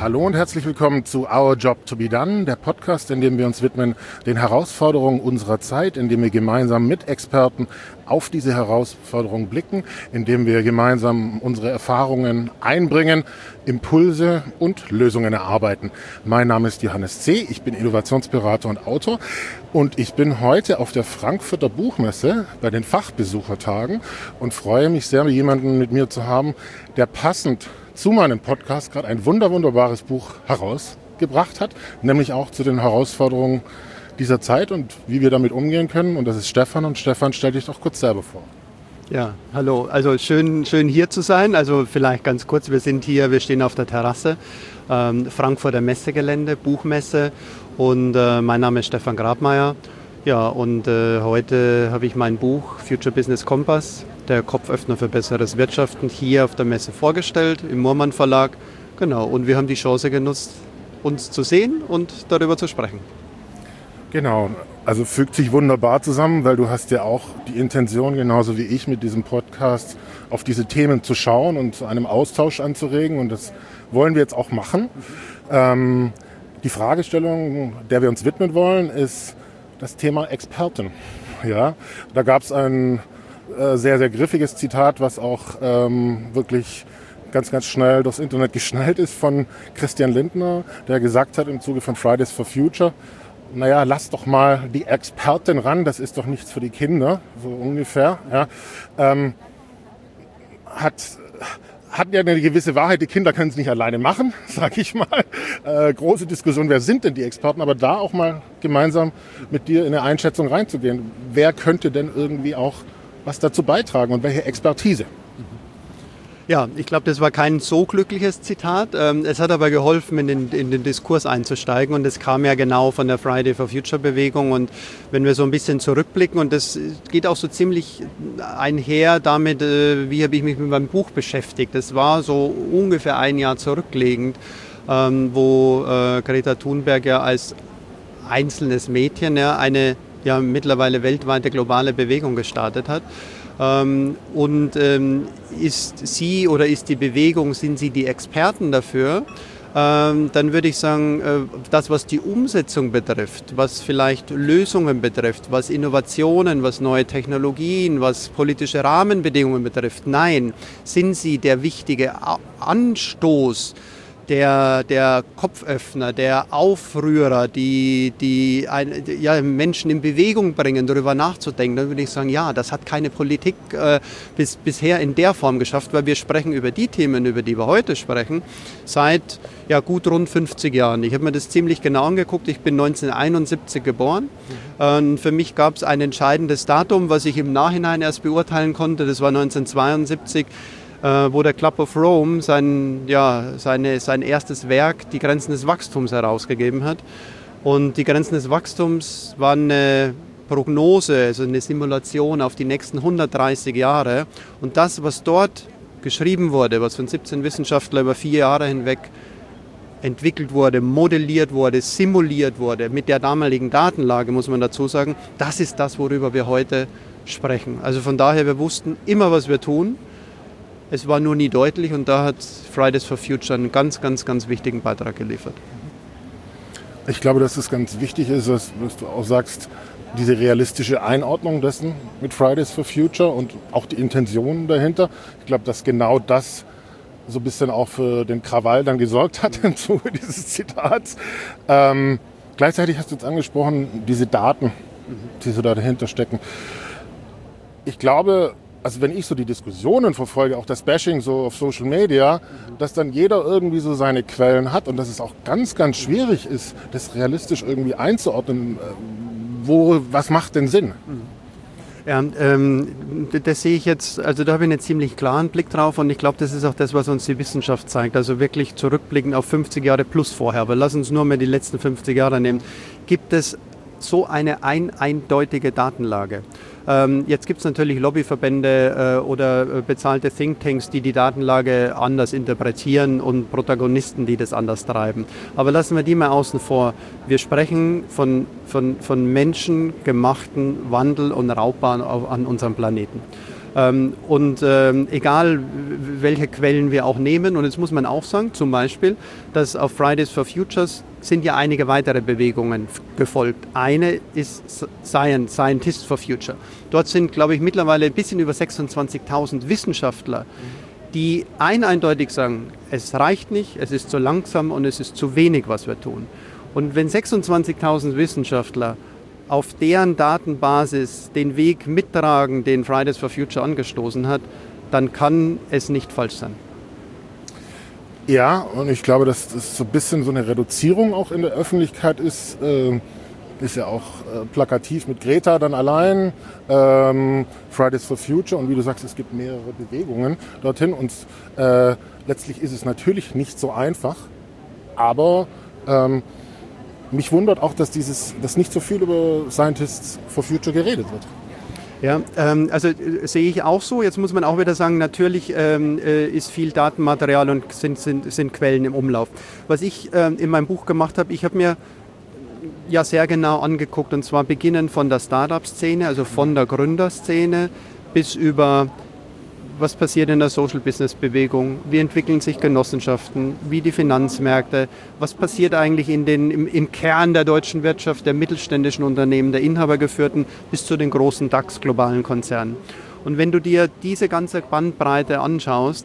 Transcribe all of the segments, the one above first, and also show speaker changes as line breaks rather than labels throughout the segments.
Hallo und herzlich willkommen zu Our Job to be Done, der Podcast, in dem wir uns widmen den Herausforderungen unserer Zeit, in dem wir gemeinsam mit Experten auf diese Herausforderungen blicken, in dem wir gemeinsam unsere Erfahrungen einbringen, Impulse und Lösungen erarbeiten. Mein Name ist Johannes C., ich bin Innovationsberater und Autor und ich bin heute auf der Frankfurter Buchmesse bei den Fachbesuchertagen und freue mich sehr, jemanden mit mir zu haben, der passend zu meinem Podcast gerade ein wunderbares Buch herausgebracht hat, nämlich auch zu den Herausforderungen dieser Zeit und wie wir damit umgehen können. Und das ist Stefan. Und Stefan, stell dich doch kurz selber vor.
Ja, hallo. Also schön hier zu sein. Also vielleicht ganz kurz, wir stehen auf der Terrasse, Frankfurter Messegelände, Buchmesse. Und mein Name ist Stefan Grabmeier. Ja, und heute habe ich mein Buch Future Business Compass, der Kopföffner für besseres Wirtschaften, hier auf der Messe vorgestellt, im Moormann Verlag. Genau, und wir haben die Chance genutzt, uns zu sehen und darüber zu sprechen.
Genau, also fügt sich wunderbar zusammen, weil du hast ja auch die Intention, genauso wie ich, mit diesem Podcast auf diese Themen zu schauen und zu einem Austausch anzuregen. Und das wollen wir jetzt auch machen. Die Fragestellung, der wir uns widmen wollen, ist das Thema Experten. Ja, da gab es ein sehr griffiges Zitat, was auch wirklich ganz schnell durchs Internet geschnellt ist von Christian Lindner, der gesagt hat im Zuge von Fridays for Future, naja, lass doch mal die Expertin ran, das ist doch nichts für die Kinder, so ungefähr. Ja. Hat ja eine gewisse Wahrheit, die Kinder können es nicht alleine machen, sag ich mal. Große Diskussion, wer sind denn die Experten? Aber da auch mal gemeinsam mit dir in eine Einschätzung reinzugehen. Wer könnte denn irgendwie auch was dazu beitragen und welche Expertise?
Ja, ich glaube, das war kein so glückliches Zitat. Es hat aber geholfen, in den Diskurs einzusteigen. Und das kam ja genau von der Friday for Future Bewegung. Und wenn wir so ein bisschen zurückblicken, und das geht auch so ziemlich einher damit, wie habe ich mich mit meinem Buch beschäftigt. Das war so ungefähr ein Jahr zurückliegend, wo Greta Thunberg ja als einzelnes Mädchen eine mittlerweile weltweite globale Bewegung gestartet hat. Ist sie oder ist die Bewegung, sind sie die Experten dafür? Dann würde ich sagen, das, was die Umsetzung betrifft, was vielleicht Lösungen betrifft, was Innovationen, was neue Technologien, was politische Rahmenbedingungen betrifft, nein, sind sie der wichtige Anstoß, der Kopföffner, der Aufrührer, die Menschen in Bewegung bringen, darüber nachzudenken, dann würde ich sagen, ja, das hat keine Politik bisher in der Form geschafft, weil wir sprechen über die Themen, über die wir heute sprechen, seit gut rund 50 Jahren. Ich habe mir das ziemlich genau angeguckt. Ich bin 1971 geboren. Und für mich gab es ein entscheidendes Datum, was ich im Nachhinein erst beurteilen konnte. Das war 1972. Wo der Club of Rome sein erstes Werk, die Grenzen des Wachstums, herausgegeben hat. Und die Grenzen des Wachstums waren eine Prognose, also eine Simulation auf die nächsten 130 Jahre. Und das, was dort geschrieben wurde, was von 17 Wissenschaftlern über 4 Jahre hinweg entwickelt wurde, modelliert wurde, simuliert wurde, mit der damaligen Datenlage, muss man dazu sagen, das ist das, worüber wir heute sprechen. Also von daher, wir wussten immer, was wir tun. Es war nur nie deutlich und da hat Fridays for Future einen ganz wichtigen Beitrag geliefert.
Ich glaube, dass es ganz wichtig ist, was du auch sagst, diese realistische Einordnung dessen mit Fridays for Future und auch die Intentionen dahinter. Ich glaube, dass genau das so ein bisschen auch für den Krawall dann gesorgt hat im Zuge dieses Zitats. Gleichzeitig hast du jetzt angesprochen, diese Daten, die so dahinter stecken. Ich glaube, also wenn ich so die Diskussionen verfolge, auch das Bashing so auf Social Media, dass dann jeder irgendwie so seine Quellen hat und dass es auch ganz schwierig ist, das realistisch irgendwie einzuordnen. Was macht denn Sinn?
Ja, das sehe ich jetzt, also da habe ich einen ziemlich klaren Blick drauf und ich glaube, das ist auch das, was uns die Wissenschaft zeigt. Also wirklich zurückblicken auf 50 Jahre plus vorher. Aber lass uns nur mal die letzten 50 Jahre nehmen. Gibt es so eine eindeutige Datenlage? Jetzt gibt es natürlich Lobbyverbände oder bezahlte Thinktanks, die Datenlage anders interpretieren und Protagonisten, die das anders treiben. Aber lassen wir die mal außen vor. Wir sprechen von menschengemachten Wandel und Raubbau an unserem Planeten. Egal, welche Quellen wir auch nehmen, und jetzt muss man auch sagen, zum Beispiel, dass auf Fridays for Futures sind ja einige weitere Bewegungen gefolgt. Eine ist Scientists for Future. Dort sind, glaube ich, mittlerweile ein bisschen über 26.000 Wissenschaftler, die eindeutig sagen, es reicht nicht, es ist zu langsam und es ist zu wenig, was wir tun. Und wenn 26.000 Wissenschaftler auf deren Datenbasis den Weg mittragen, den Fridays for Future angestoßen hat, dann kann es nicht falsch sein.
Ja, und ich glaube, dass das so ein bisschen so eine Reduzierung auch in der Öffentlichkeit ist. Ist ja auch plakativ mit Greta dann allein, Fridays for Future, und wie du sagst, es gibt mehrere Bewegungen dorthin. Und letztlich ist es natürlich nicht so einfach, aber mich wundert auch, dass nicht so viel über Scientists for Future geredet wird.
Ja, also sehe ich auch so. Jetzt muss man auch wieder sagen, natürlich ist viel Datenmaterial und sind Quellen im Umlauf. Was ich in meinem Buch gemacht habe, ich habe mir ja sehr genau angeguckt, und zwar beginnend von der Startup-Szene, also von der Gründerszene bis über was passiert in der Social-Business-Bewegung, wie entwickeln sich Genossenschaften, wie die Finanzmärkte, was passiert eigentlich im Kern der deutschen Wirtschaft, der mittelständischen Unternehmen, der inhabergeführten, bis zu den großen DAX-globalen Konzernen. Und wenn du dir diese ganze Bandbreite anschaust,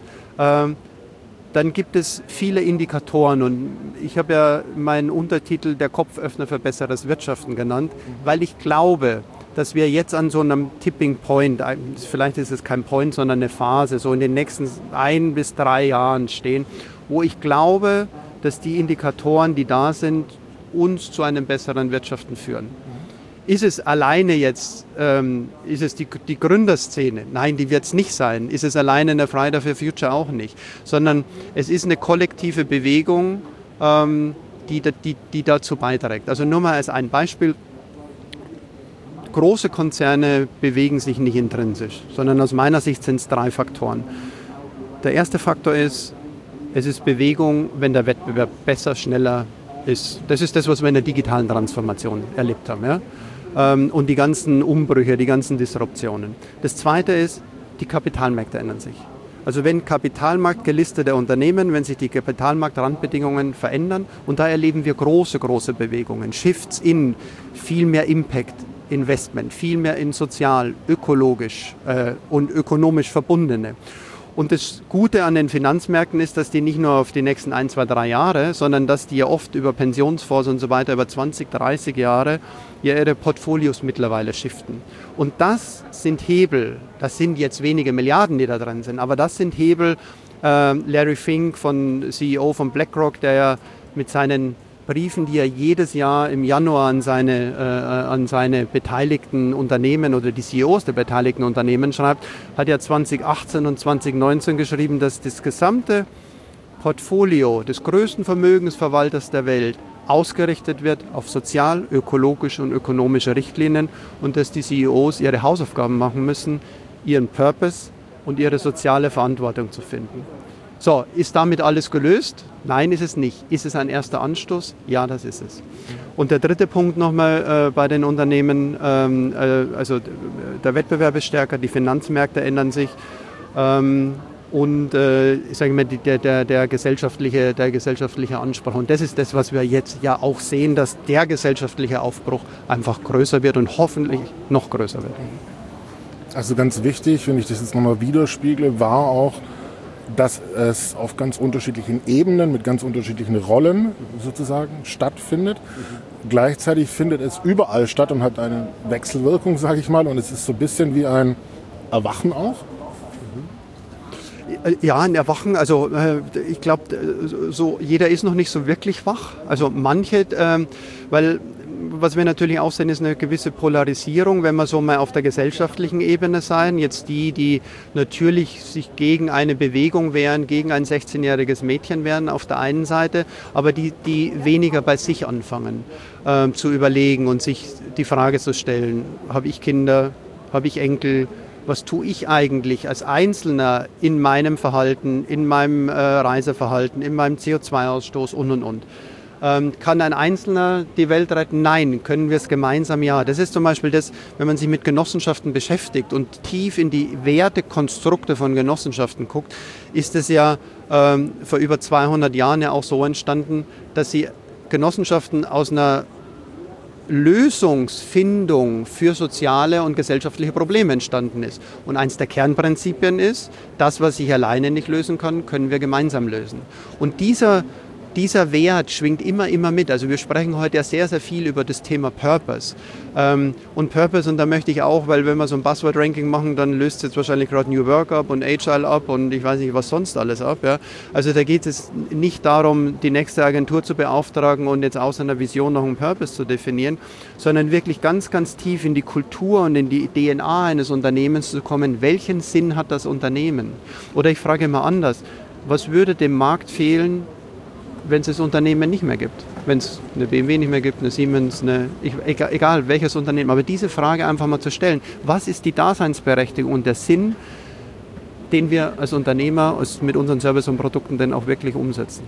dann gibt es viele Indikatoren, und ich habe ja meinen Untertitel "Der Kopföffner für besseres Wirtschaften" genannt, weil ich glaube, dass wir jetzt an so einem Tipping Point, vielleicht ist es kein Point, sondern eine Phase, so in den nächsten 1 bis 3 Jahren stehen, wo ich glaube, dass die Indikatoren, die da sind, uns zu einem besseren Wirtschaften führen. Ist es alleine jetzt, ist es die Gründerszene? Nein, die wird es nicht sein. Ist es alleine in der Fridays for Future auch nicht. Sondern es ist eine kollektive Bewegung, die dazu beiträgt. Also nur mal als ein Beispiel. Große Konzerne bewegen sich nicht intrinsisch, sondern aus meiner Sicht sind es 3 Faktoren. Der erste Faktor ist, es ist Bewegung, wenn der Wettbewerb besser, schneller ist. Das ist das, was wir in der digitalen Transformation erlebt haben. Ja? Und die ganzen Umbrüche, die ganzen Disruptionen. Das zweite ist, die Kapitalmärkte ändern sich. Also wenn kapitalmarktgelistete Unternehmen, wenn sich die Kapitalmarktrandbedingungen verändern, und da erleben wir große Bewegungen, Shifts in viel mehr Impact, Investment, viel mehr in sozial, ökologisch und ökonomisch verbundene. Und das Gute an den Finanzmärkten ist, dass die nicht nur auf die nächsten 1, 2, 3 Jahre, sondern dass die ja oft über Pensionsfonds und so weiter über 20, 30 Jahre ihre Portfolios mittlerweile shiften. Und das sind Hebel, das sind jetzt wenige Milliarden, die da drin sind, aber das sind Hebel. Larry Fink, CEO von BlackRock, der ja mit seinen Briefen, die er jedes Jahr im Januar an seine beteiligten Unternehmen oder die CEOs der beteiligten Unternehmen schreibt, hat ja 2018 und 2019 geschrieben, dass das gesamte Portfolio des größten Vermögensverwalters der Welt ausgerichtet wird auf sozial, ökologische und ökonomische Richtlinien, und dass die CEOs ihre Hausaufgaben machen müssen, ihren Purpose und ihre soziale Verantwortung zu finden. So, ist damit alles gelöst? Nein, ist es nicht. Ist es ein erster Anstoß? Ja, das ist es. Und der dritte Punkt nochmal bei den Unternehmen, also der Wettbewerb ist stärker, die Finanzmärkte ändern sich und sage ich mal, der gesellschaftliche Anspruch. Und das ist das, was wir jetzt ja auch sehen, dass der gesellschaftliche Aufbruch einfach größer wird und hoffentlich noch größer wird.
Also ganz wichtig, wenn ich das jetzt nochmal widerspiegle, war auch, dass es auf ganz unterschiedlichen Ebenen mit ganz unterschiedlichen Rollen sozusagen stattfindet. Gleichzeitig findet es überall statt und hat eine Wechselwirkung, sage ich mal. Und es ist so ein bisschen wie ein Erwachen auch.
Ja, ein Erwachen. Also ich glaube, so jeder ist noch nicht so wirklich wach. Also manche, weil was wir natürlich auch sehen, ist eine gewisse Polarisierung, wenn wir so mal auf der gesellschaftlichen Ebene sein. Jetzt die natürlich sich gegen eine Bewegung wehren, gegen ein 16-jähriges Mädchen wehren auf der einen Seite, aber die weniger bei sich anfangen zu überlegen und sich die Frage zu stellen, habe ich Kinder, habe ich Enkel, was tue ich eigentlich als Einzelner in meinem Verhalten, in meinem Reiseverhalten, in meinem CO2-Ausstoß und. Kann ein Einzelner die Welt retten? Nein. Können wir es gemeinsam? Ja. Das ist zum Beispiel das, wenn man sich mit Genossenschaften beschäftigt und tief in die Wertekonstrukte von Genossenschaften guckt, ist es ja vor über 200 Jahren ja auch so entstanden, dass sie Genossenschaften aus einer Lösungsfindung für soziale und gesellschaftliche Probleme entstanden ist. Und eins der Kernprinzipien ist, das, was ich alleine nicht lösen kann, können wir gemeinsam lösen. Und dieser Wert schwingt immer mit. Also wir sprechen heute ja sehr, sehr viel über das Thema Purpose. Und Purpose, und da möchte ich auch, weil wenn wir so ein Buzzword-Ranking machen, dann löst jetzt wahrscheinlich gerade New Work ab und Agile ab und ich weiß nicht, was sonst alles ab. Ja. Also da geht es nicht darum, die nächste Agentur zu beauftragen und jetzt aus einer Vision noch einen Purpose zu definieren, sondern wirklich ganz, ganz tief in die Kultur und in die DNA eines Unternehmens zu kommen. Welchen Sinn hat das Unternehmen? Oder ich frage mal anders, was würde dem Markt fehlen, wenn es das Unternehmen nicht mehr gibt. Wenn es eine BMW nicht mehr gibt, eine Siemens, egal welches Unternehmen. Aber diese Frage einfach mal zu stellen, was ist die Daseinsberechtigung und der Sinn, den wir als Unternehmer mit unseren Services und Produkten denn auch wirklich umsetzen?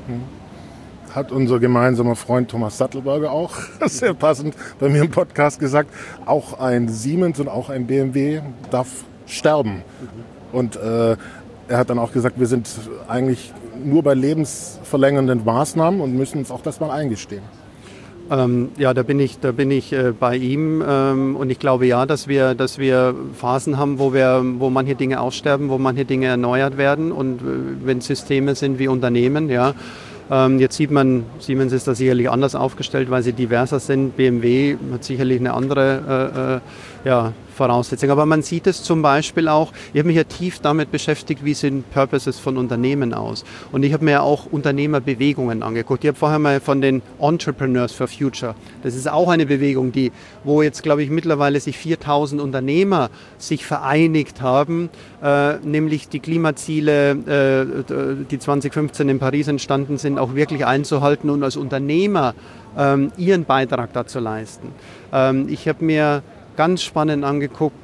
Hat unser gemeinsamer Freund Thomas Sattelberger auch sehr passend bei mir im Podcast gesagt, auch ein Siemens und auch ein BMW darf sterben. Und er hat dann auch gesagt, wir sind eigentlich nur bei lebensverlängernden Maßnahmen und müssen uns auch das mal eingestehen.
Ja, da bin ich bei ihm und ich glaube ja, dass wir Phasen haben, wo manche Dinge aussterben, wo manche Dinge erneuert werden und wenn Systeme sind wie Unternehmen, ja. Jetzt sieht man, Siemens ist da sicherlich anders aufgestellt, weil sie diverser sind. BMW hat sicherlich eine andere Voraussetzung. Aber man sieht es zum Beispiel auch, ich habe mich ja tief damit beschäftigt, wie sehen Purposes von Unternehmen aus. Und ich habe mir ja auch Unternehmerbewegungen angeguckt. Ich habe vorher mal von den Entrepreneurs for Future. Das ist auch eine Bewegung, wo jetzt, glaube ich, mittlerweile sich 4000 Unternehmer sich vereinigt haben, nämlich die Klimaziele, die 2015 in Paris entstanden sind, auch wirklich einzuhalten und als Unternehmer ihren Beitrag dazu leisten. Ich habe mir ganz spannend angeguckt,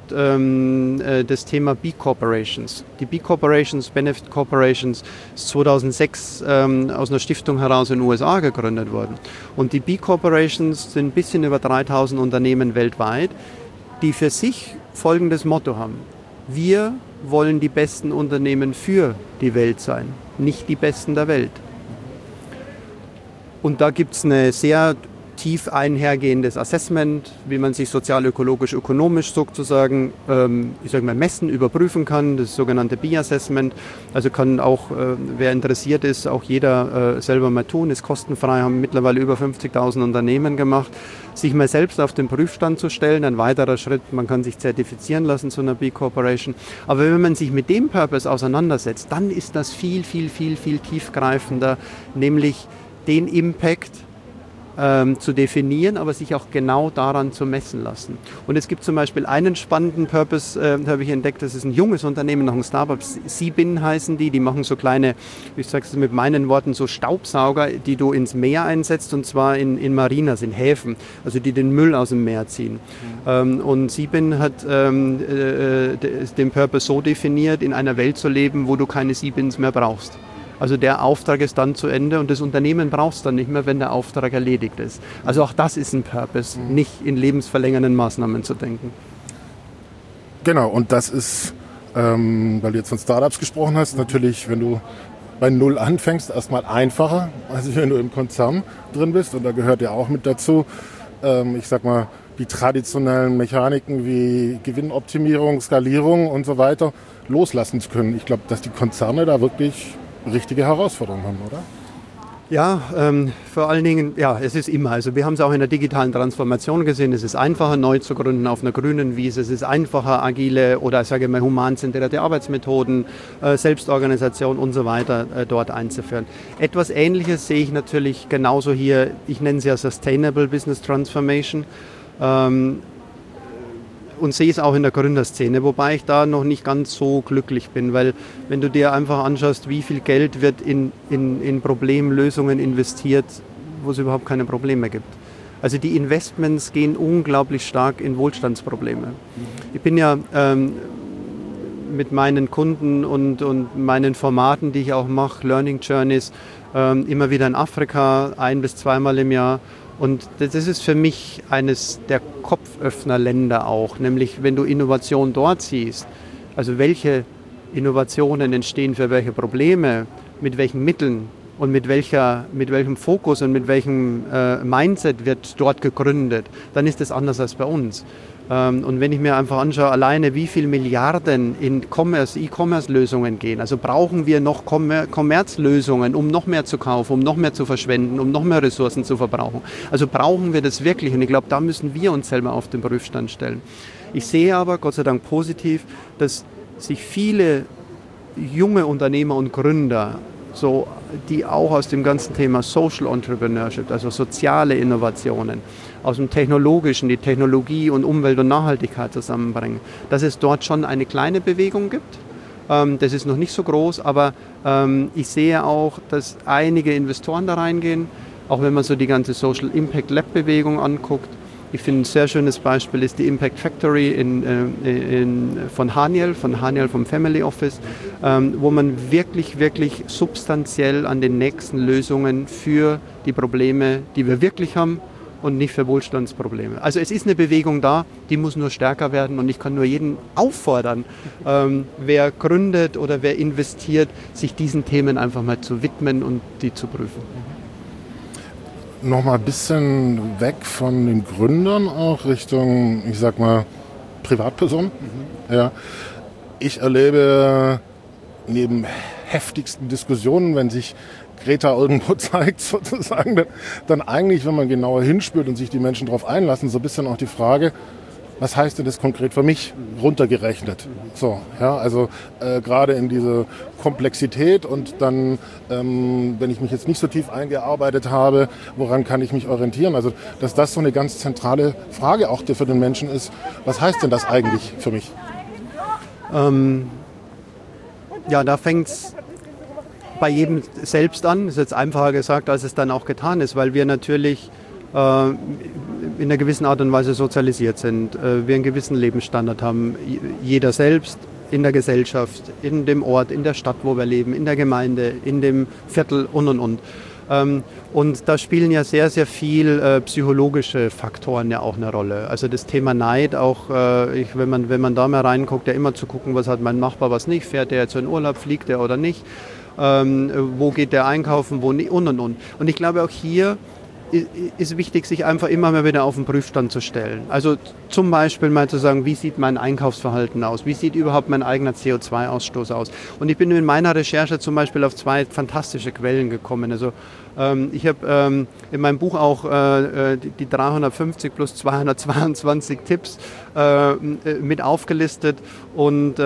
das Thema B-Corporations. Die B-Corporations, Benefit Corporations, ist 2006 aus einer Stiftung heraus in den USA gegründet worden. Und die B-Corporations sind ein bisschen über 3000 Unternehmen weltweit, die für sich folgendes Motto haben. Wir wollen die besten Unternehmen für die Welt sein, nicht die besten der Welt. Und da gibt es eine sehr tief einhergehendes Assessment, wie man sich sozial-ökologisch, ökonomisch sozusagen, messen, überprüfen kann, das sogenannte B-Assessment. Also kann auch, wer interessiert ist, auch jeder selber mal tun, ist kostenfrei, haben mittlerweile über 50.000 Unternehmen gemacht, sich mal selbst auf den Prüfstand zu stellen, ein weiterer Schritt, man kann sich zertifizieren lassen zu einer B-Corporation. Aber wenn man sich mit dem Purpose auseinandersetzt, dann ist das viel, viel, viel, viel tiefgreifender, nämlich den Impact zu definieren, aber sich auch genau daran zu messen lassen. Und es gibt zum Beispiel einen spannenden Purpose, habe ich entdeckt, das ist ein junges Unternehmen, noch ein Startup, Seabin heißen die machen so kleine, ich sage es mit meinen Worten, so Staubsauger, die du ins Meer einsetzt und zwar in Marinas, in Häfen, also die den Müll aus dem Meer ziehen. Und Seabin hat den Purpose so definiert, in einer Welt zu leben, wo du keine Seabins mehr brauchst. Also der Auftrag ist dann zu Ende und das Unternehmen braucht es dann nicht mehr, wenn der Auftrag erledigt ist. Also auch das ist ein Purpose, nicht in lebensverlängernden Maßnahmen zu denken.
Genau, und das ist, weil du jetzt von Startups gesprochen hast, natürlich, wenn du bei Null anfängst, erstmal einfacher, als wenn du im Konzern drin bist. Und da gehört ja auch mit dazu, ich sag mal, die traditionellen Mechaniken wie Gewinnoptimierung, Skalierung und so weiter loslassen zu können. Ich glaube, dass die Konzerne da wirklich richtige Herausforderungen haben, oder?
Ja, vor allen Dingen, ja, es ist immer. Also wir haben es auch in der digitalen Transformation gesehen. Es ist einfacher, neu zu gründen auf einer grünen Wiese. Es ist einfacher, agile oder, sage ich mal, humanzentrierte Arbeitsmethoden, Selbstorganisation und so weiter dort einzuführen. Etwas Ähnliches sehe ich natürlich genauso hier. Ich nenne es ja Sustainable Business Transformation. Und sehe es auch in der Gründerszene, wobei ich da noch nicht ganz so glücklich bin, weil wenn du dir einfach anschaust, wie viel Geld wird in Problemlösungen investiert, wo es überhaupt keine Probleme gibt. Also die Investments gehen unglaublich stark in Wohlstandsprobleme. Ich bin ja mit meinen Kunden und meinen Formaten, die ich auch mache, Learning Journeys, immer wieder in Afrika, 1- bis 2-mal im Jahr. Und das ist für mich eines der Kopföffnerländer auch, nämlich wenn du Innovation dort siehst, also welche Innovationen entstehen für welche Probleme, mit welchen Mitteln und mit welchem Fokus und mit welchem Mindset wird dort gegründet, dann ist das anders als bei uns. Und wenn ich mir einfach anschaue, alleine wie viel Milliarden in E-Commerce-Lösungen gehen, also brauchen wir noch Kommerzlösungen, um noch mehr zu kaufen, um noch mehr zu verschwenden, um noch mehr Ressourcen zu verbrauchen. Also brauchen wir das wirklich? Und ich glaube, da müssen wir uns selber auf den Prüfstand stellen. Ich sehe aber, Gott sei Dank positiv, dass sich viele junge Unternehmer und Gründer, so, die auch aus dem ganzen Thema Social Entrepreneurship, also soziale Innovationen, aus dem Technologischen, die Technologie und Umwelt und Nachhaltigkeit zusammenbringen, dass es dort schon eine kleine Bewegung gibt. Das ist noch nicht so groß, aber ich sehe auch, dass einige Investoren da reingehen, auch wenn man so die ganze Social Impact Lab Bewegung anguckt. Ich finde, ein sehr schönes Beispiel ist die Impact Factory von Haniel vom Family Office, wo man wirklich, wirklich substanziell an den nächsten Lösungen für die Probleme, die wir wirklich haben, und nicht für Wohlstandsprobleme. Also es ist eine Bewegung da, die muss nur stärker werden, und ich kann nur jeden auffordern, wer gründet oder wer investiert, sich diesen Themen einfach mal zu widmen und die zu prüfen.
Noch mal ein bisschen weg von den Gründern auch Richtung, ich sag mal, Privatpersonen. Ja. Ich erlebe neben heftigsten Diskussionen, wenn sich Greta irgendwo zeigt, sozusagen, dann eigentlich, wenn man genauer hinspürt und sich die Menschen darauf einlassen, so ein bisschen auch die Frage, was heißt denn das konkret für mich, runtergerechnet? So, ja, also gerade in diese Komplexität und dann, wenn ich mich jetzt nicht so tief eingearbeitet habe, woran kann ich mich orientieren? Also, dass das so eine ganz zentrale Frage auch für den Menschen ist, was heißt denn das eigentlich für mich?
Ja, da fängt es bei jedem selbst an. Das ist jetzt einfacher gesagt, als es dann auch getan ist, weil wir natürlich in einer gewissen Art und Weise sozialisiert sind, wir einen gewissen Lebensstandard haben, jeder selbst, in der Gesellschaft, in dem Ort, in der Stadt, wo wir leben, in der Gemeinde, in dem Viertel und. Und da spielen ja sehr, sehr viel psychologische Faktoren ja auch eine Rolle. Also das Thema Neid, auch wenn man da mal reinguckt, ja immer zu gucken, was hat mein Nachbar, was nicht, fährt der jetzt in Urlaub, fliegt der oder nicht, wo geht der einkaufen, wo nicht und. Und ich glaube auch hier ist wichtig, sich einfach immer mal wieder auf den Prüfstand zu stellen. Also zum Beispiel mal zu sagen, wie sieht mein Einkaufsverhalten aus? Wie sieht überhaupt mein eigener CO2-Ausstoß aus? Und ich bin in meiner Recherche zum Beispiel auf 2 fantastische Quellen gekommen. Also ich habe in meinem Buch auch die 350 plus 222 Tipps mit aufgelistet, und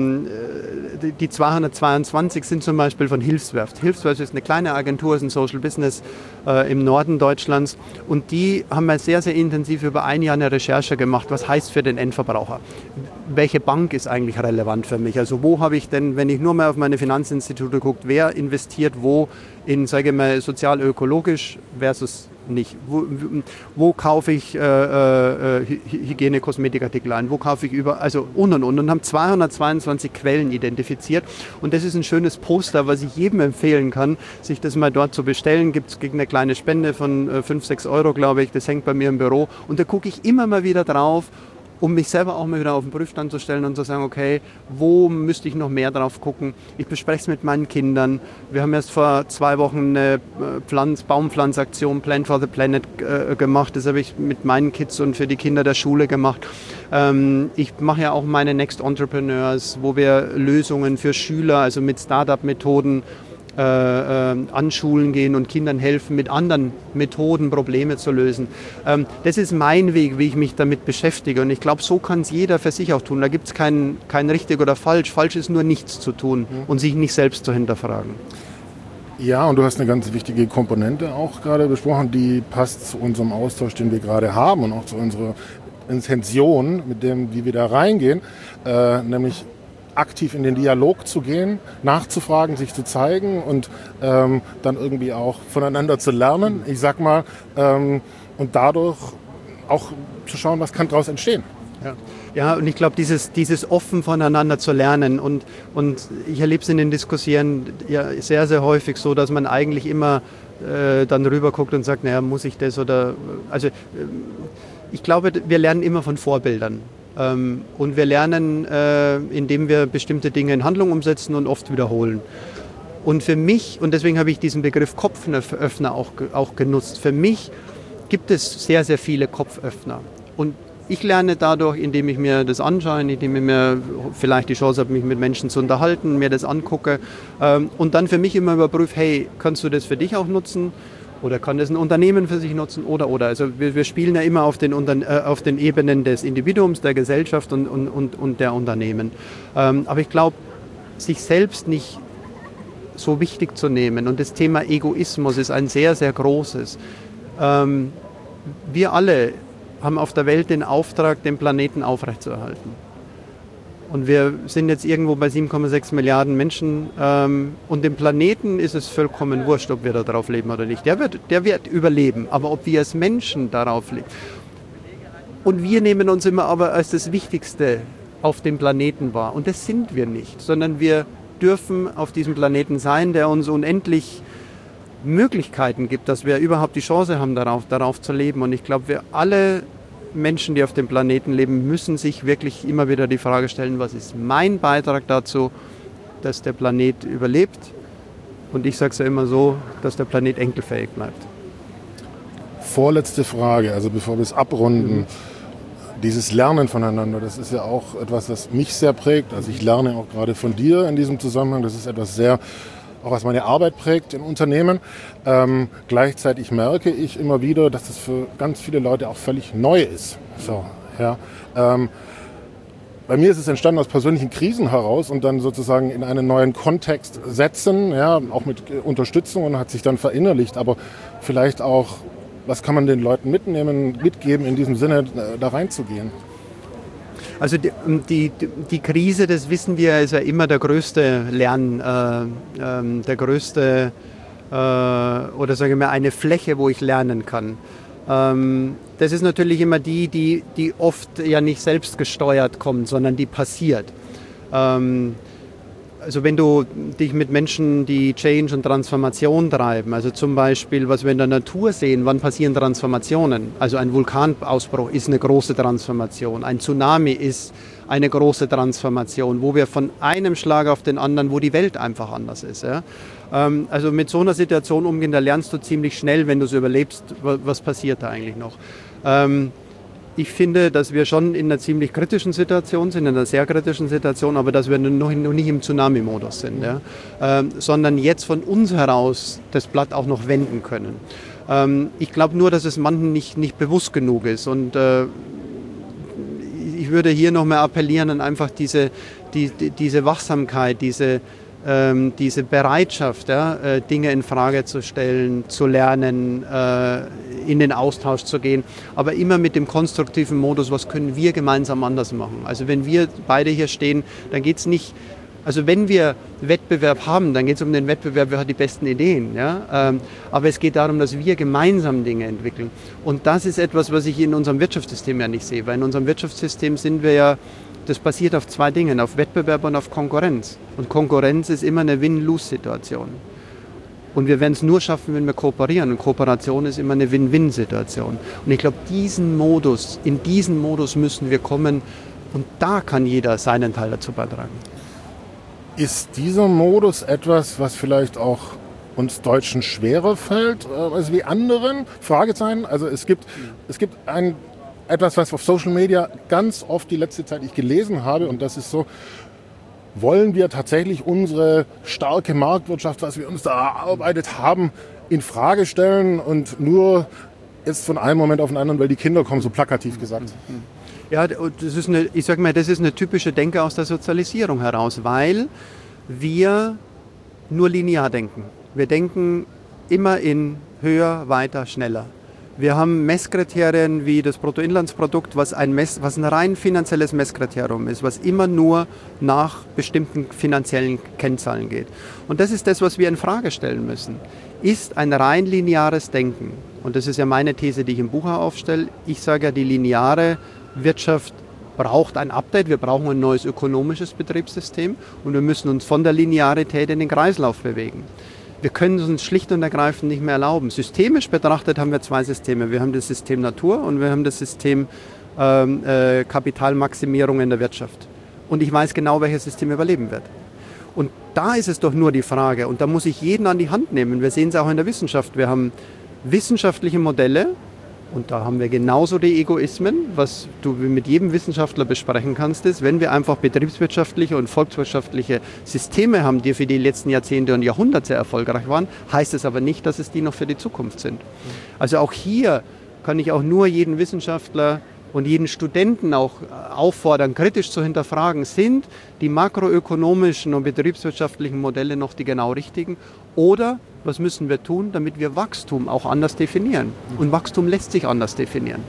die 222 sind zum Beispiel von Hilfswerft. Hilfswerft ist eine kleine Agentur, ist ein Social Business im Norden Deutschlands, und die haben wir sehr, sehr intensiv über ein Jahr eine Recherche gemacht, was heißt für den Endverbraucher. Welche Bank ist eigentlich relevant für mich? Also wo habe ich denn, wenn ich nur mal auf meine Finanzinstitute gucke, wer investiert wo in, sage ich mal, sozial-ökologisch versus nicht? Wo kaufe ich Hygiene, Kosmetikartikel ein? Wo kaufe ich also und haben 222 Quellen identifiziert, und das ist ein schönes Poster, was ich jedem empfehlen kann, sich das mal dort zu bestellen. Gibt es gegen eine kleine Spende von 5-6 Euro, glaube ich, das hängt bei mir im Büro, und da gucke ich immer mal wieder drauf, um mich selber auch mal wieder auf den Prüfstand zu stellen und zu sagen, okay, wo müsste ich noch mehr drauf gucken? Ich bespreche es mit meinen Kindern. Wir haben erst vor 2 Wochen eine Baumpflanzaktion, Plant for the Planet, gemacht. Das habe ich mit meinen Kids und für die Kinder der Schule gemacht. Ich mache ja auch meine Next Entrepreneurs, wo wir Lösungen für Schüler, also mit Startup-Methoden, an Schulen gehen und Kindern helfen, mit anderen Methoden Probleme zu lösen. Das ist mein Weg, wie ich mich damit beschäftige, und ich glaube, so kann es jeder für sich auch tun. Da gibt es kein richtig oder falsch. Falsch ist nur nichts zu tun und sich nicht selbst zu hinterfragen.
Ja, und du hast eine ganz wichtige Komponente auch gerade besprochen, die passt zu unserem Austausch, den wir gerade haben, und auch zu unserer Intention, mit dem, wie wir da reingehen, nämlich aktiv in den Dialog zu gehen, nachzufragen, sich zu zeigen und dann irgendwie auch voneinander zu lernen, ich sag mal, und dadurch auch zu schauen, was kann daraus entstehen.
Ja, und ich glaube, dieses offen voneinander zu lernen und ich erlebe es in den Diskussionen ja sehr, sehr häufig so, dass man eigentlich immer dann rüber guckt und sagt, naja, muss ich das oder, also ich glaube, wir lernen immer von Vorbildern und wir lernen, indem wir bestimmte Dinge in Handlung umsetzen und oft wiederholen. Und für mich, und deswegen habe ich diesen Begriff Kopföffner auch genutzt, für mich gibt es sehr, sehr viele Kopföffner. Und ich lerne dadurch, indem ich mir das anschaue, indem ich mir vielleicht die Chance habe, mich mit Menschen zu unterhalten, mir das angucke und dann für mich immer überprüfe, hey, kannst du das für dich auch nutzen oder kann das ein Unternehmen für sich nutzen oder. Also wir spielen ja immer auf den Ebenen des Individuums, der Gesellschaft und der Unternehmen. Aber ich glaube, sich selbst nicht so wichtig zu nehmen und das Thema Egoismus ist ein sehr, sehr großes. Wir alle haben auf der Welt den Auftrag, den Planeten aufrechtzuerhalten. Und wir sind jetzt irgendwo bei 7,6 Milliarden Menschen und dem Planeten ist es vollkommen wurscht, ob wir da drauf leben oder nicht. Der wird überleben, aber ob wir als Menschen darauf leben. Und wir nehmen uns immer aber als das Wichtigste auf dem Planeten wahr. Und das sind wir nicht, sondern wir dürfen auf diesem Planeten sein, der uns unendlich Möglichkeiten gibt, dass wir überhaupt die Chance haben, darauf zu leben. Und ich glaube, wir alle Menschen, die auf dem Planeten leben, müssen sich wirklich immer wieder die Frage stellen, was ist mein Beitrag dazu, dass der Planet überlebt? Und ich sage es ja immer so, dass der Planet enkelfähig bleibt.
Vorletzte Frage, also bevor wir es abrunden. Dieses Lernen voneinander, das ist ja auch etwas, das mich sehr prägt. Also ich lerne auch gerade von dir in diesem Zusammenhang. Das ist etwas sehr, auch was meine Arbeit prägt im Unternehmen. Gleichzeitig merke ich immer wieder, dass das für ganz viele Leute auch völlig neu ist. So, ja. Bei mir ist es entstanden aus persönlichen Krisen heraus und dann sozusagen in einen neuen Kontext setzen, ja, auch mit Unterstützung und hat sich dann verinnerlicht. Aber vielleicht auch, was kann man den Leuten mitgeben, in diesem Sinne da reinzugehen?
Also die Krise, das wissen wir, ist ja immer der größte der größte, oder sagen wir eine Fläche, wo ich lernen kann. Das ist natürlich immer die oft ja nicht selbst gesteuert kommt, sondern die passiert. Also wenn du dich mit Menschen, die Change und Transformation treiben, also zum Beispiel, was wir in der Natur sehen, wann passieren Transformationen? Also ein Vulkanausbruch ist eine große Transformation, ein Tsunami ist eine große Transformation, wo wir von einem Schlag auf den anderen, wo die Welt einfach anders ist. Ja? Also mit so einer Situation umgehen, da lernst du ziemlich schnell, wenn du es überlebst, was passiert da eigentlich noch. Ich finde, dass wir schon in einer ziemlich kritischen Situation sind, in einer sehr kritischen Situation, aber dass wir noch nicht im Tsunami-Modus sind, ja? Sondern jetzt von uns heraus das Blatt auch noch wenden können. Ich glaube nur, dass es manchen nicht bewusst genug ist und ich würde hier nochmal appellieren an einfach diese Wachsamkeit, diese Bereitschaft, ja, Dinge in Frage zu stellen, zu lernen, in den Austausch zu gehen, aber immer mit dem konstruktiven Modus, was können wir gemeinsam anders machen. Also wenn wir beide hier stehen, dann geht es nicht, also wenn wir Wettbewerb haben, dann geht es um den Wettbewerb, wer hat die besten Ideen. Ja? Aber es geht darum, dass wir gemeinsam Dinge entwickeln. Und das ist etwas, was ich in unserem Wirtschaftssystem ja nicht sehe, weil in unserem Wirtschaftssystem sind wir ja, das basiert auf zwei Dingen, auf Wettbewerb und auf Konkurrenz. Und Konkurrenz ist immer eine Win-Lose-Situation. Und wir werden es nur schaffen, wenn wir kooperieren. Und Kooperation ist immer eine Win-Win-Situation. Und ich glaube, in diesen Modus müssen wir kommen. Und da kann jeder seinen Teil dazu beitragen.
Ist dieser Modus etwas, was vielleicht auch uns Deutschen schwerer fällt als wie anderen? Fragezeichen. Also es gibt etwas, was auf Social Media ganz oft die letzte Zeit ich gelesen habe, und das ist so: Wollen wir tatsächlich unsere starke Marktwirtschaft, was wir uns da erarbeitet haben, in Frage stellen und nur jetzt von einem Moment auf den anderen, weil die Kinder kommen, so plakativ gesagt?
Ja, das ist eine typische Denke aus der Sozialisierung heraus, weil wir nur linear denken. Wir denken immer in höher, weiter, schneller. Wir haben Messkriterien wie das Bruttoinlandsprodukt, was ein rein finanzielles Messkriterium ist, was immer nur nach bestimmten finanziellen Kennzahlen geht. Und das ist das, was wir in Frage stellen müssen. Ist ein rein lineares Denken, und das ist ja meine These, die ich im Buch aufstelle, ich sage ja, die lineare Wirtschaft braucht ein Update, wir brauchen ein neues ökonomisches Betriebssystem und wir müssen uns von der Linearität in den Kreislauf bewegen. Wir können es uns schlicht und ergreifend nicht mehr erlauben. Systemisch betrachtet haben wir 2 Systeme. Wir haben das System Natur und wir haben das System Kapitalmaximierung in der Wirtschaft. Und ich weiß genau, welches System überleben wird. Und da ist es doch nur die Frage, und da muss ich jeden an die Hand nehmen. Wir sehen es auch in der Wissenschaft. Wir haben wissenschaftliche Modelle und da haben wir genauso die Egoismen. Was du mit jedem Wissenschaftler besprechen kannst, ist, wenn wir einfach betriebswirtschaftliche und volkswirtschaftliche Systeme haben, die für die letzten Jahrzehnte und Jahrhunderte sehr erfolgreich waren, heißt es aber nicht, dass es die noch für die Zukunft sind. Also auch hier kann ich auch nur jeden Wissenschaftler und jeden Studenten auch auffordern, kritisch zu hinterfragen, sind die makroökonomischen und betriebswirtschaftlichen Modelle noch die genau richtigen? Oder was müssen wir tun, damit wir Wachstum auch anders definieren? Und Wachstum lässt sich anders definieren.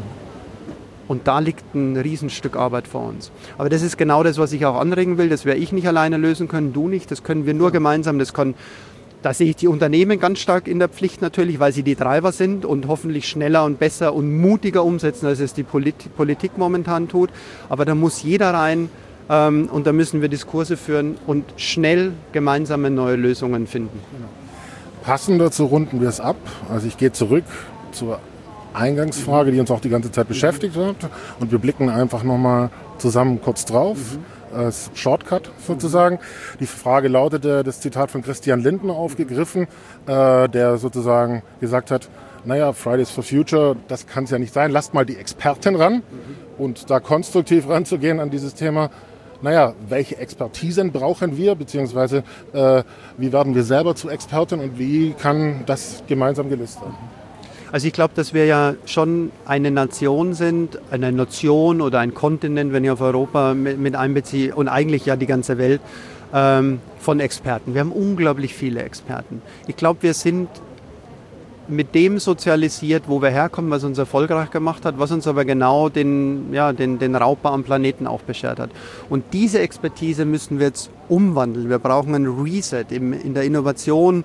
Und da liegt ein Riesenstück Arbeit vor uns. Aber das ist genau das, was ich auch anregen will. Das werde ich nicht alleine lösen können, du nicht. Das können wir nur gemeinsam. Da sehe ich die Unternehmen ganz stark in der Pflicht natürlich, weil sie die Treiber sind und hoffentlich schneller und besser und mutiger umsetzen, als es die Politik momentan tut. Aber da muss jeder rein und da müssen wir Diskurse führen und schnell gemeinsame neue Lösungen finden.
Passend dazu runden wir es ab. Also ich gehe zurück zur Eingangsfrage, die uns auch die ganze Zeit beschäftigt hat. Und wir blicken einfach nochmal zusammen kurz drauf. Als Shortcut sozusagen. Die Frage lautete, das Zitat von Christian Lindner aufgegriffen, der sozusagen gesagt hat, naja, Fridays for Future, das kann es ja nicht sein, lasst mal die Expertin ran und da konstruktiv ranzugehen an dieses Thema. Naja, welche Expertisen brauchen wir, beziehungsweise wie werden wir selber zu Experten und wie kann das gemeinsam gelöst werden?
Also ich glaube, dass wir ja schon eine Nation sind, eine Nation oder ein Kontinent, wenn ich auf Europa mit einbeziehe und eigentlich ja die ganze Welt von Experten. Wir haben unglaublich viele Experten. Ich glaube, wir sind mit dem sozialisiert, wo wir herkommen, was uns erfolgreich gemacht hat, was uns aber genau den Raubbau am Planeten auch beschert hat. Und diese Expertise müssen wir jetzt umwandeln. Wir brauchen einen Reset in der Innovation.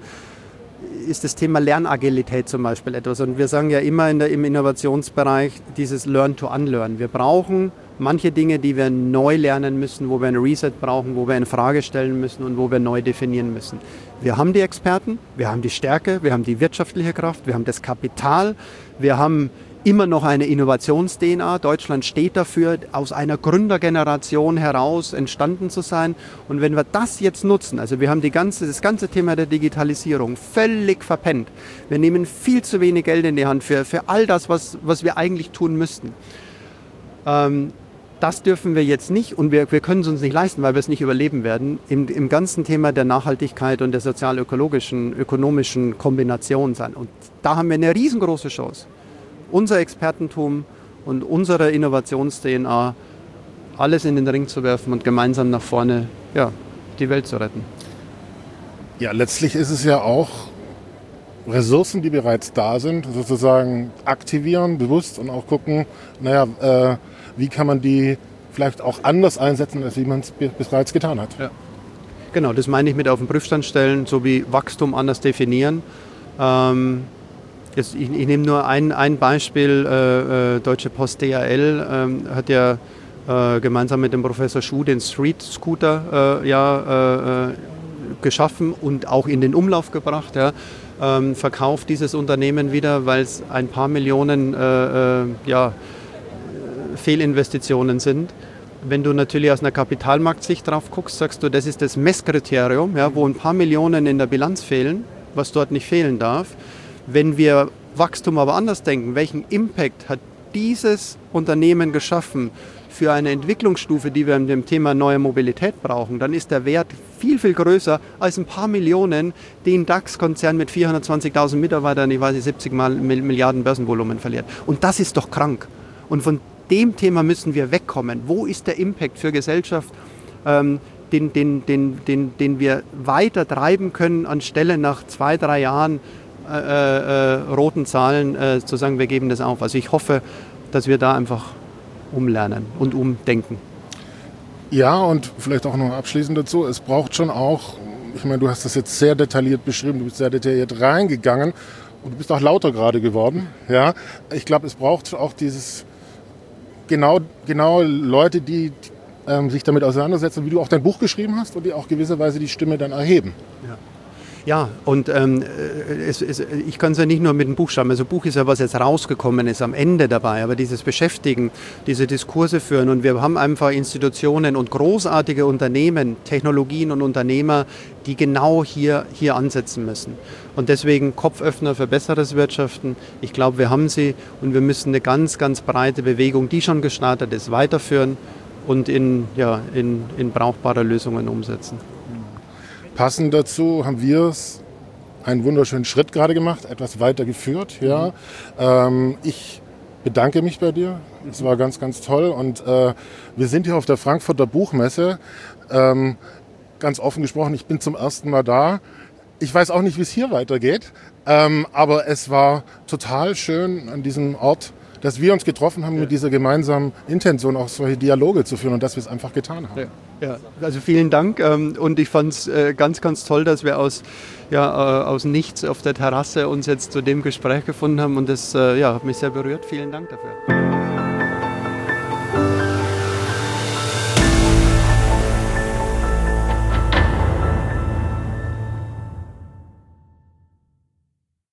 Ist das Thema Lernagilität zum Beispiel etwas. Und wir sagen ja immer im Innovationsbereich dieses Learn to Unlearn. Wir brauchen manche Dinge, die wir neu lernen müssen, wo wir ein Reset brauchen, wo wir eine Frage stellen müssen und wo wir neu definieren müssen. Wir haben die Experten, wir haben die Stärke, wir haben die wirtschaftliche Kraft, wir haben das Kapital, wir haben immer noch eine Innovations-DNA. Deutschland steht dafür, aus einer Gründergeneration heraus entstanden zu sein. Und wenn wir das jetzt nutzen, also wir haben das ganze Thema der Digitalisierung völlig verpennt. Wir nehmen viel zu wenig Geld in die Hand für all das, was wir eigentlich tun müssten. Das dürfen wir jetzt nicht und wir können es uns nicht leisten, weil wir es nicht überleben werden, im ganzen Thema der Nachhaltigkeit und der sozial-ökologischen, ökonomischen Kombination sein. Und da haben wir eine riesengroße Chance. Unser Expertentum und unsere Innovations-DNA, alles in den Ring zu werfen und gemeinsam nach vorne die Welt zu retten.
Ja, letztlich ist es ja auch Ressourcen, die bereits da sind, sozusagen aktivieren, bewusst und auch gucken, wie kann man die vielleicht auch anders einsetzen, als wie man es bereits getan hat.
Ja. Genau, das meine ich mit auf den Prüfstand stellen, so wie Wachstum anders definieren. Ich nehme nur ein Beispiel. Deutsche Post DHL hat ja gemeinsam mit dem Professor Schuh den Street Scooter geschaffen und auch in den Umlauf gebracht. Ja. Verkauft dieses Unternehmen wieder, weil es ein paar Millionen Fehlinvestitionen sind. Wenn du natürlich aus einer Kapitalmarktsicht drauf guckst, sagst du, das ist das Messkriterium, wo ein paar Millionen in der Bilanz fehlen, was dort nicht fehlen darf. Wenn wir Wachstum aber anders denken, welchen Impact hat dieses Unternehmen geschaffen für eine Entwicklungsstufe, die wir in dem Thema neue Mobilität brauchen, dann ist der Wert viel, viel größer als ein paar Millionen, den DAX-Konzern mit 420.000 Mitarbeitern, 70 Milliarden Börsenvolumen verliert. Und das ist doch krank. Und von dem Thema müssen wir wegkommen. Wo ist der Impact für Gesellschaft, den wir weiter treiben können, anstelle nach 2-3 Jahren roten Zahlen zu sagen, wir geben das auf. Also ich hoffe, dass wir da einfach umlernen und umdenken.
Ja, und vielleicht auch noch abschließend dazu, es braucht schon auch, ich meine, du hast das jetzt sehr detailliert beschrieben, du bist sehr detailliert reingegangen und du bist auch lauter gerade geworden. Ja, ich glaube, es braucht auch genau Leute, die sich damit auseinandersetzen, wie du auch dein Buch geschrieben hast und die auch gewisserweise die Stimme dann erheben.
Ja, und ich kann es ja nicht nur mit dem Buch schreiben. Also Buch ist ja, was jetzt rausgekommen ist, am Ende dabei. Aber dieses Beschäftigen, diese Diskurse führen. Und wir haben einfach Institutionen und großartige Unternehmen, Technologien und Unternehmer, die genau hier ansetzen müssen. Und deswegen Kopföffner für besseres Wirtschaften. Ich glaube, wir haben sie und wir müssen eine ganz, ganz breite Bewegung, die schon gestartet ist, weiterführen und in brauchbare Lösungen umsetzen.
Passend dazu haben wir einen wunderschönen Schritt gerade gemacht, etwas weiter geführt. Ja. Ich bedanke mich bei dir. Es war ganz, ganz toll. Und wir sind hier auf der Frankfurter Buchmesse. Ganz offen gesprochen, ich bin zum ersten Mal da. Ich weiß auch nicht, wie es hier weitergeht. Aber es war total schön an diesem Ort, dass wir uns getroffen haben mit dieser gemeinsamen Intention, auch solche Dialoge zu führen und dass wir es einfach getan haben.
Ja, also vielen Dank und ich fand es ganz, ganz toll, dass wir aus nichts auf der Terrasse uns jetzt zu dem Gespräch gefunden haben und das hat mich sehr berührt. Vielen Dank dafür.